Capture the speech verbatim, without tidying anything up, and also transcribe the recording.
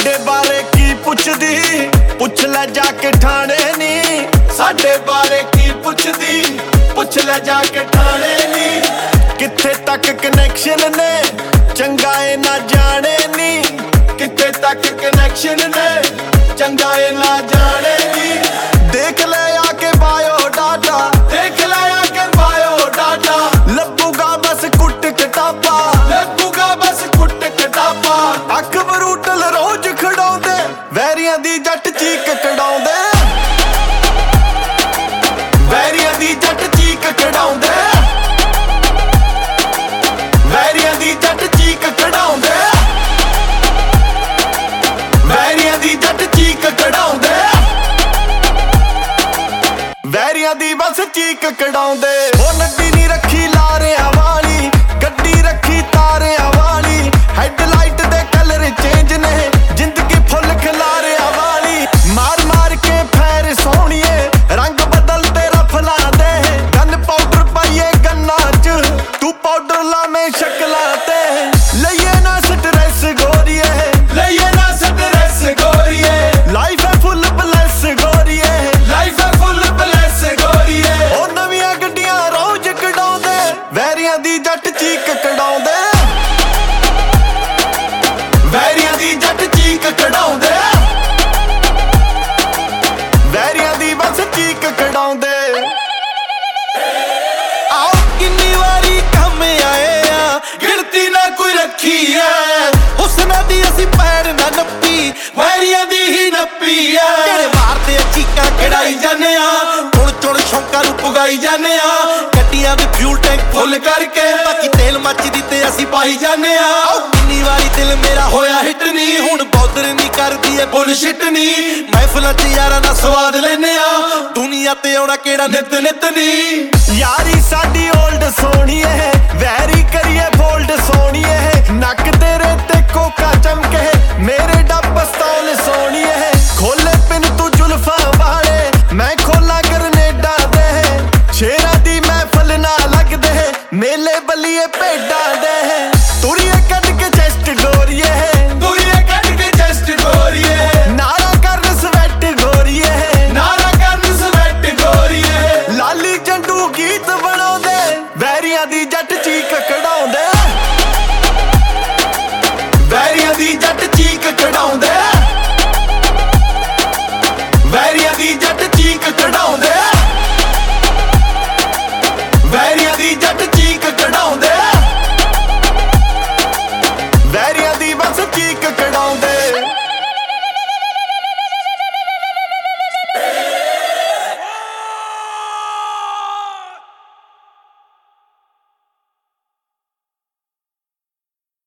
साडे बारे की पुछदी पुछ ले जाके ठाणे नी। साडे बारे की पुछदी पुछ ले जाके ठाणे नी। किथे तक कनैक्शन ने चंगा ए ना जाने नी। किथे तक कनैक्शन ने चंगा ए ना जाने नी। देख ले आके बायो डाटा, देख ले आके बायो डाटा। लब्बूगा बस कुट कटापा, लब्बूगा बस कुट कटापा। अख बरूटल रोज खड़ाउंदे वैरियां दी जट चीक कढ़ाउंदे। वैरियां दी जट चीक कढ़ाउंदे। वैरियां दी जट चीक कढ़ाउंदे। वैरियां दी जट चीक कढ़ाउंदे। वैरियां दी बस चीक कढ़ाउंदे। ओ नड्डी नी रखी लारियां वाली, गड्डी रखी तारियां वाली। हैडलाइट दे कलर चेंज ने जिंदगी फुल खिलारियां वाली। मार मार के फैर सोहणिए रंग बदल तेरा फला दे। गन पाउडर पाइए गन्ना च तू पाउडर ला में शक्ला ते। लइए ना स्ट्रेस गोरिए, लइए ना स्ट्रेस गोरिए। लाइफ है फुल ब्लेस गोरिए, लाइफ है फुल ब्लेस गोरिए। ओ नवीआं गड्डियां रोज कढाउंदे वैरियां दी जट चीक कढाउंदे। वैरियां दी जट चीक कढाउंदे। वैरियां दी बस चीक कढाउंदे। आओ किन्नी वारी काम आए आ गिनती ना कोई रखी है। हुस्ना दी असी पैर ना नप्पी वैरियां दी ही नप्पी है। तेरे मारदे चीकां कढ़ाई जाने आ, चुन चुन शौकां नूं पुगाई जाने आ। गड्डियां दे फ्यूल टैंक फुल करके बाकी तेल मचदी ते असी पाई जाने आ। आओ किन्नी वारी दिल मेरा होया हिट नी, हुण बॉदर नी करदी ऐ बुलशिट नी। महफिलां च यारां दा स्वाद लैने आ, दुनिया ते आउणा केड़ा नित नित नी। यारी साडी ओल्ड सोहणी ऐ वैरी करिए बोल्ड सोहणी ऐ। नक तेरे ते कोका चमके मेरे डब पस्तौल सोहणी ऐ। खोले पिन तू जुल्फां वाले मैं खोला गरनेडा दे। शेरां दी महफिल ना लगदे मेले बलिए भेडां दे। तुरिए कट के चेस्ट गोरिए, तुरिए कट के चेस्ट गोरिए। नारा कर स्वैट गोरिए, नारा कर स्वैट गोरिए। लाली झंडू गीत बनाउंदे वैरियां दी जट चीक कढाउंदे। वैरियां दी जट चीक कढाउंदे। वैरियां दी जट चीक कढाउंदे। वैरियां दी जट चीक कढाउंदे। वैरियां दी बस चीक कढाउंदे।